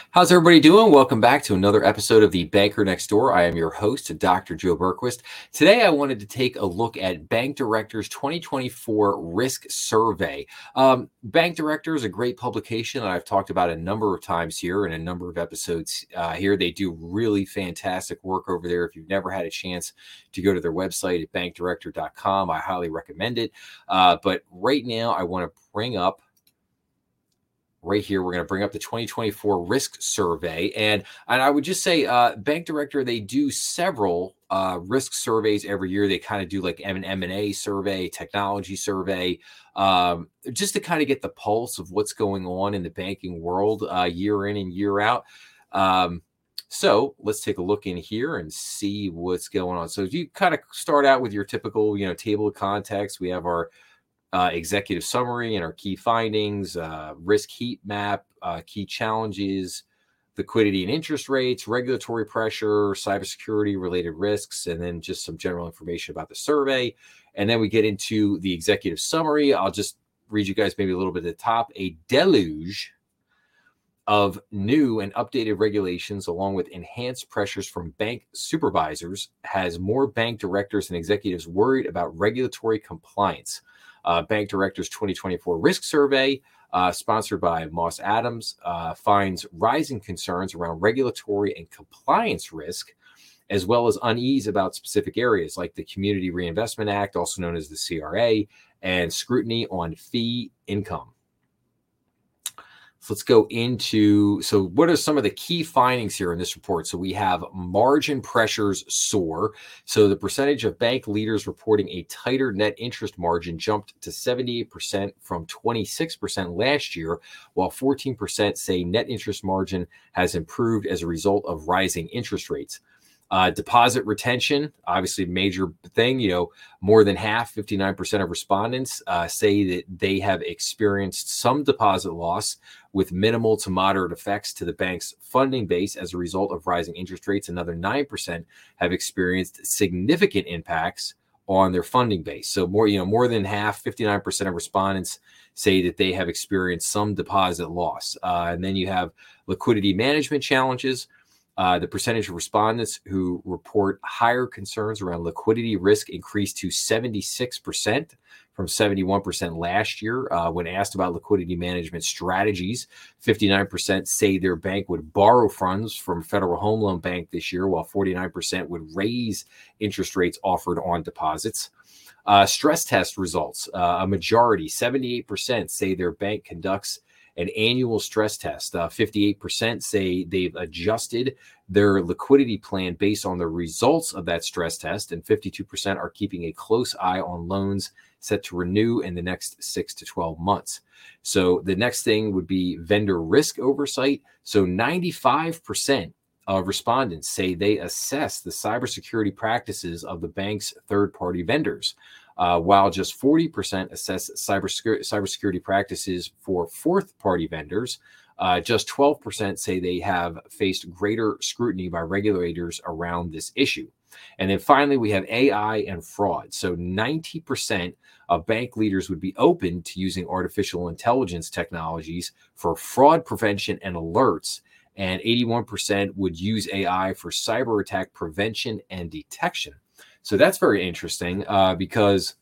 How's everybody doing? Welcome back to another episode of The Banker Next Door. I am your host, Dr. Joe Berquist. Today, I wanted to take a look at Bank Director's 2024 Risk Survey. Bank Director is a great publication that I've talked about a number of times here in a number of episodes here. They do really fantastic work over there. If you've never had a chance to go to their website at bankdirector.com, I highly recommend it. But right now, I want to bring up right here, we're going to bring up the 2024 risk survey. And I would just say, Bank Director, they do several risk surveys every year. They kind of do like an M&A survey, technology survey, just to kind of get the pulse of what's going on in the banking world year in and year out. So let's take a look in here and see what's going on. So you kind of start out with your typical, table of contents. We have our executive summary and our key findings, risk heat map, key challenges, liquidity and interest rates, regulatory pressure, cybersecurity related risks, and then just some general information about the survey. And then we get into the executive summary. I'll just read you guys maybe a little bit at the top. A deluge of new and updated regulations, along with enhanced pressures from bank supervisors, has more bank directors and executives worried about regulatory compliance. Bank Director's 2024 Risk Survey, sponsored by Moss Adams, finds rising concerns around regulatory and compliance risk, as well as unease about specific areas like the Community Reinvestment Act, also known as the CRA, and scrutiny on fee income. So let's go into, so what are some of the key findings here in this report? So we have margin pressures soar. So the percentage of bank leaders reporting a tighter net interest margin jumped to 78% from 26% last year, while 14% say net interest margin has improved as a result of rising interest rates. Deposit retention, obviously a major thing. More than half, 59% of respondents say that they have experienced some deposit loss with minimal to moderate effects to the bank's funding base as a result of rising interest rates. Another 9% have experienced significant impacts on their funding base. So more than half, 59% of respondents say that they have experienced some deposit loss. And then you have liquidity management challenges. The percentage of respondents who report higher concerns around liquidity risk increased to 76% from 71% last year. When asked about liquidity management strategies, 59% say their bank would borrow funds from Federal Home Loan Bank this year, while 49% would raise interest rates offered on deposits. Stress test results, a majority, 78%, say their bank conducts an annual stress test. 58% say they've adjusted their liquidity plan based on the results of that stress test, and 52% are keeping a close eye on loans set to renew in the next 6 to 12 months. So the next thing would be vendor risk oversight. So 95% of respondents say they assess the cybersecurity practices of the bank's third-party vendors, while just 40% assess cybersecurity practices for fourth-party vendors. Just 12% say they have faced greater scrutiny by regulators around this issue. And then finally, we have AI and fraud. So 90% of bank leaders would be open to using artificial intelligence technologies for fraud prevention and alerts, and 81% would use AI for cyber attack prevention and detection. So that's very interesting because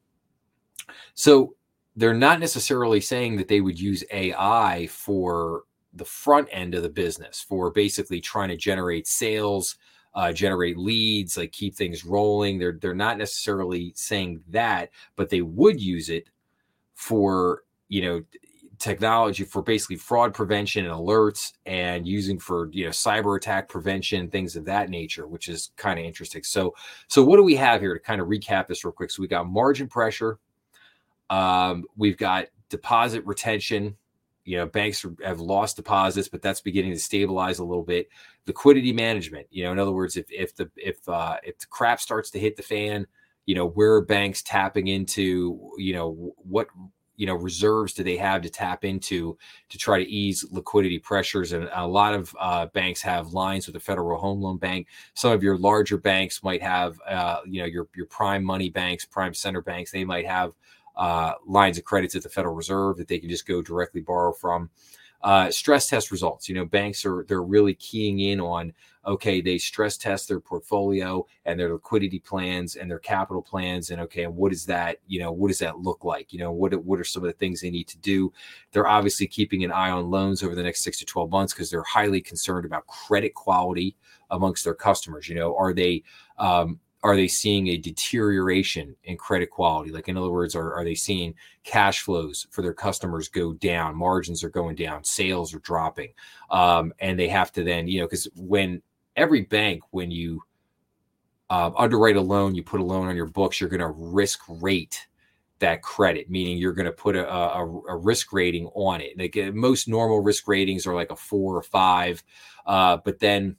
they're not necessarily saying that they would use AI for the front end of the business, for basically trying to generate sales, generate leads, like keep things rolling. They're not necessarily saying that, but they would use it for, technology for basically fraud prevention and alerts, and using for, cyber attack prevention, things of that nature, which is kind of interesting. So what do we have here to kind of recap this real quick? So we got margin pressure. We've got deposit retention. Banks have lost deposits, but that's beginning to stabilize a little bit. Liquidity management. In other words, if the crap starts to hit the fan, where are banks tapping into? What reserves do they have to tap into to try to ease liquidity pressures? And a lot of banks have lines with the Federal Home Loan Bank. Some of your larger banks might have, your prime money banks, prime center banks. They might have lines of credits at the Federal Reserve that they can just go directly borrow from. Stress test results. Banks they're really keying in on, okay, they stress test their portfolio and their liquidity plans and their capital plans. And okay, and what does that look like? What are some of the things they need to do? They're obviously keeping an eye on loans over the next 6 to 12 months because they're highly concerned about credit quality amongst their customers. Are they seeing a deterioration in credit quality? Like, in other words, are they seeing cash flows for their customers go down? Margins are going down, sales are dropping. And they have to then, because when every bank, when you underwrite a loan, you put a loan on your books, you're going to risk rate that credit, meaning you're going to put a risk rating on it. Like, most normal risk ratings are like a 4 or 5. But then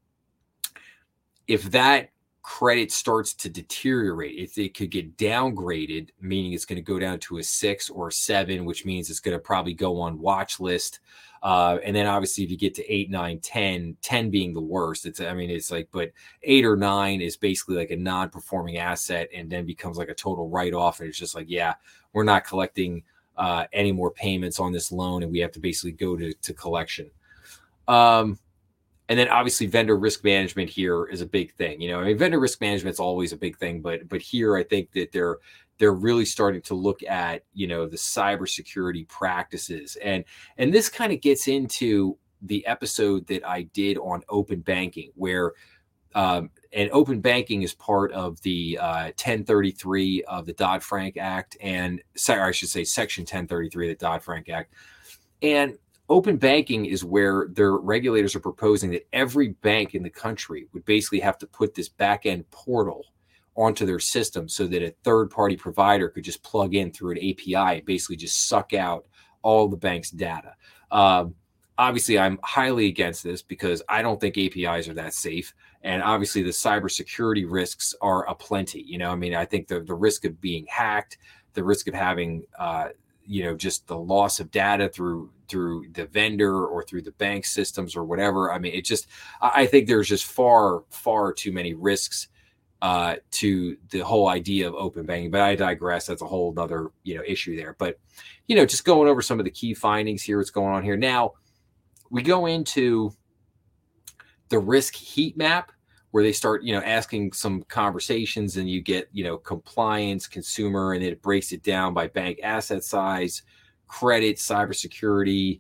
if that credit starts to deteriorate, it could get downgraded, meaning it's going to go down to a 6 or 7, which means it's going to probably go on watch list. And then obviously if you get to 8, 9, 10 being the worst, but 8 or 9 is basically like a non-performing asset and then becomes like a total write-off. And it's just like, yeah, we're not collecting any more payments on this loan, and we have to basically go to collection. And then obviously vendor risk management here is a big thing. Vendor risk management is always a big thing, but here I think that they're really starting to look at, the cybersecurity practices. And this kind of gets into the episode that I did on open banking, where and open banking is part of the 1033 of the Dodd-Frank Act, and I should say Section 1033 of the Dodd-Frank Act. And open banking is where their regulators are proposing that every bank in the country would basically have to put this back-end portal onto their system so that a third-party provider could just plug in through an API and basically just suck out all the bank's data. Obviously, I'm highly against this because I don't think APIs are that safe. And obviously, the cybersecurity risks are aplenty. I think the risk of being hacked, the risk of having just the loss of data through the vendor or through the bank systems or whatever. I think there's just far too many risks to the whole idea of open banking, but I digress. That's a whole other, issue there. But, just going over some of the key findings here, what's going on here. Now we go into the risk heat map, where they start, asking some conversations, and you get, compliance, consumer, and it breaks it down by bank asset size, credit, cybersecurity,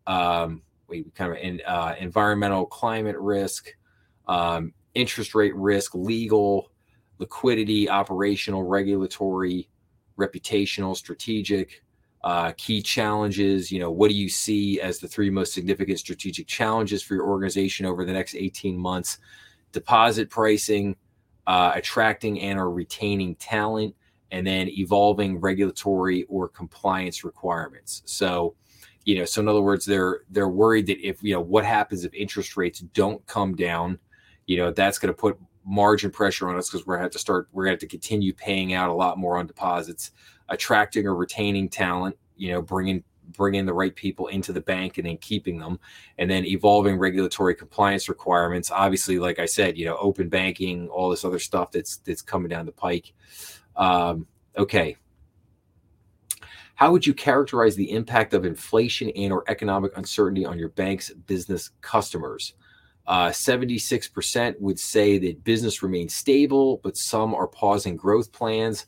environmental climate risk, interest rate risk, legal, liquidity, operational, regulatory, reputational, strategic, key challenges. What do you see as the 3 most significant strategic challenges for your organization over the next 18 months? Deposit pricing, attracting and or retaining talent, and then evolving regulatory or compliance requirements. So, so in other words, they're worried that if, what happens if interest rates don't come down, that's going to put margin pressure on us because we're going to have to continue paying out a lot more on deposits. Attracting or retaining talent, bringing the right people into the bank and then keeping them, and then evolving regulatory compliance requirements. Obviously, like I said, open banking, all this other stuff that's coming down the pike. Okay. How would you characterize the impact of inflation and or economic uncertainty on your bank's business customers? 76% would say that business remains stable, but some are pausing growth plans.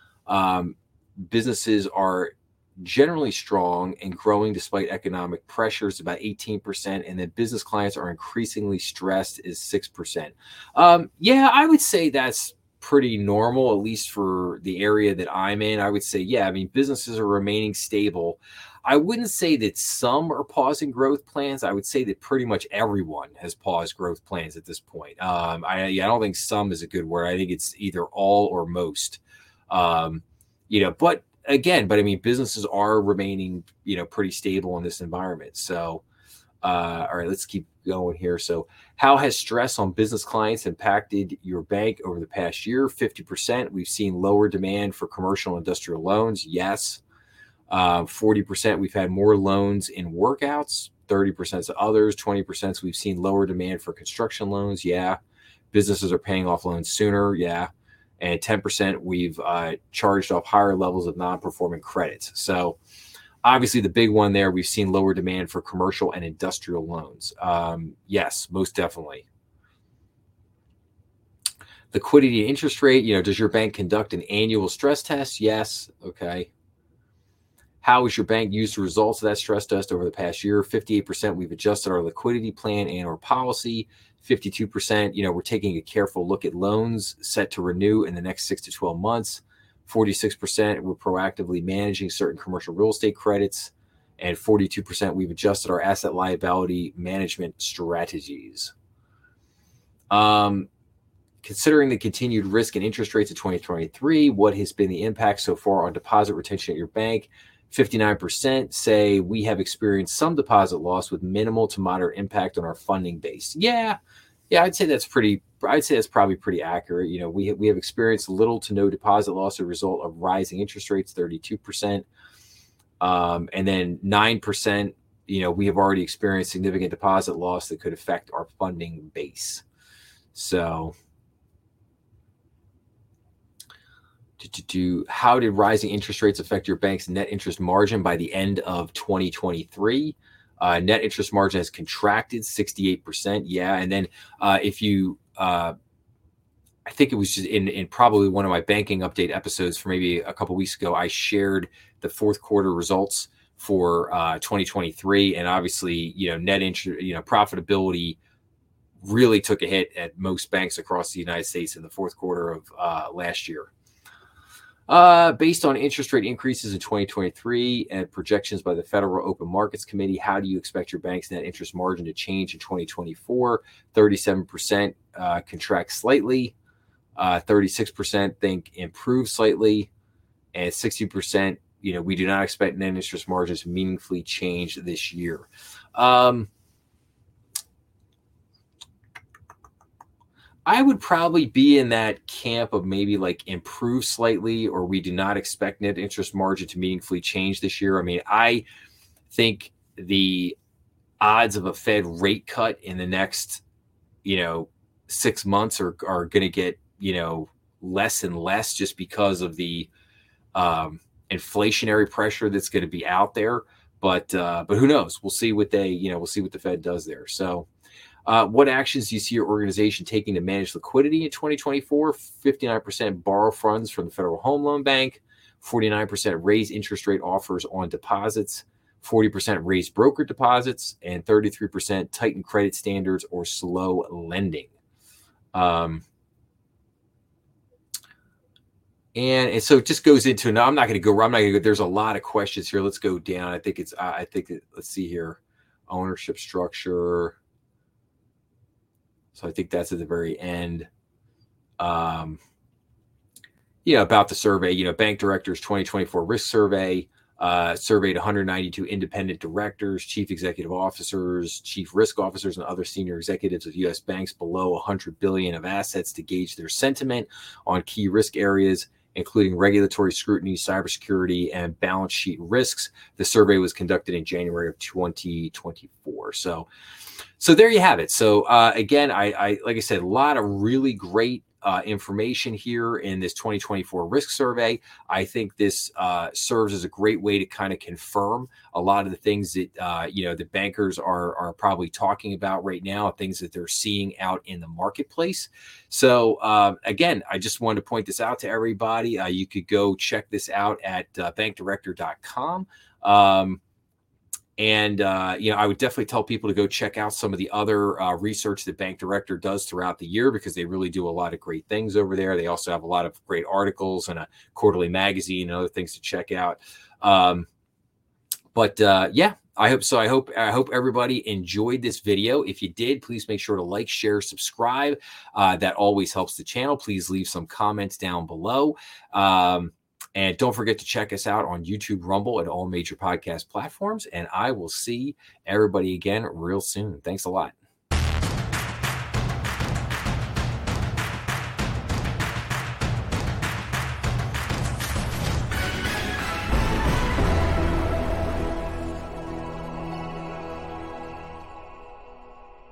Businesses are generally strong and growing despite economic pressures, about 18%, and then business clients are increasingly stressed is 6%. Yeah, I would say that's pretty normal, at least for the area that I'm in. I would say, yeah, businesses are remaining stable. I wouldn't say that some are pausing growth plans. I would say that pretty much everyone has paused growth plans at this point. I don't think some is a good word. I think it's either all or most. But businesses are remaining, pretty stable in this environment. So, all right, let's keep going here. So how has stress on business clients impacted your bank over the past year? 50%. We've seen lower demand for commercial industrial loans. Yes. 40%. We've had more loans in workouts. 30% to others. 20%. We've seen lower demand for construction loans. Yeah. Businesses are paying off loans sooner. Yeah. And 10%, we've charged off higher levels of non-performing credits. So Obviously, the big one there, we've seen lower demand for commercial and industrial loans. Yes, most definitely. Liquidity and interest rate, does your bank conduct an annual stress test? Yes. Okay. How has your bank used the results of that stress test over the past year? 58%, we've adjusted our liquidity plan and our policy. 52%, we're taking a careful look at loans set to renew in the next 6 to 12 months. 46%, we're proactively managing certain commercial real estate credits. And 42%, we've adjusted our asset liability management strategies. Considering the continued risk and interest rates of 2023, what has been the impact so far on deposit retention at your bank? 59% say we have experienced some deposit loss with minimal to moderate impact on our funding base. Yeah, I'd say that's probably pretty accurate. We have experienced little to no deposit loss as a result of rising interest rates, 32%. And then 9%, we have already experienced significant deposit loss that could affect our funding base. So how did rising interest rates affect your bank's net interest margin by the end of 2023? Net interest margin has contracted 68%. Yeah. And then if you, I think it was just in probably one of my banking update episodes for maybe a couple of weeks ago, I shared the fourth quarter results for 2023. And obviously, net interest, profitability really took a hit at most banks across the United States in the fourth quarter of last year. Based on interest rate increases in 2023 and projections by the Federal Open Markets Committee, how do you expect your bank's net interest margin to change in 2024? 37% contract slightly, 36% think improve slightly, and 60%, we do not expect net interest margins to meaningfully change this year. I would probably be in that camp of maybe like improve slightly, or we do not expect net interest margin to meaningfully change this year. I mean, I think the odds of a Fed rate cut in the next, 6 months are going to get, less and less just because of the inflationary pressure that's going to be out there. But who knows? We'll see what we'll see what the Fed does there. So. What actions do you see your organization taking to manage liquidity in 2024? 59% borrow funds from the Federal Home Loan Bank, 49% raise interest rate offers on deposits, 40% raise broker deposits, and 33% tighten credit standards or slow lending. And so it just goes into, now I'm not going to go, there's a lot of questions here. Let's go down. Let's see here. Ownership structure. So I think that's at the very end. About the survey, Bank Directors 2024 Risk Survey, surveyed 192 independent directors, chief executive officers, chief risk officers, and other senior executives of U.S. banks below $100 billion of assets to gauge their sentiment on key risk areas, including regulatory scrutiny, cybersecurity, and balance sheet risks. The survey was conducted in January of 2024. So there you have it. So again, I like I said, a lot of really great information here in this 2024 risk survey. I think this serves as a great way to kind of confirm a lot of the things that the bankers are probably talking about right now, things that they're seeing out in the marketplace. So again, I just wanted to point this out to everybody. You could go check this out at bankdirector.com. And I would definitely tell people to go check out some of the other research that Bank Director does throughout the year, because they really do a lot of great things over there. They also have a lot of great articles and a quarterly magazine and other things to check out. I hope so. I hope everybody enjoyed this video. If you did, please make sure to like, share, subscribe. That always helps the channel. Please leave some comments down below. And don't forget to check us out on YouTube, Rumble, and all major podcast platforms. And I will see everybody again real soon. Thanks a lot.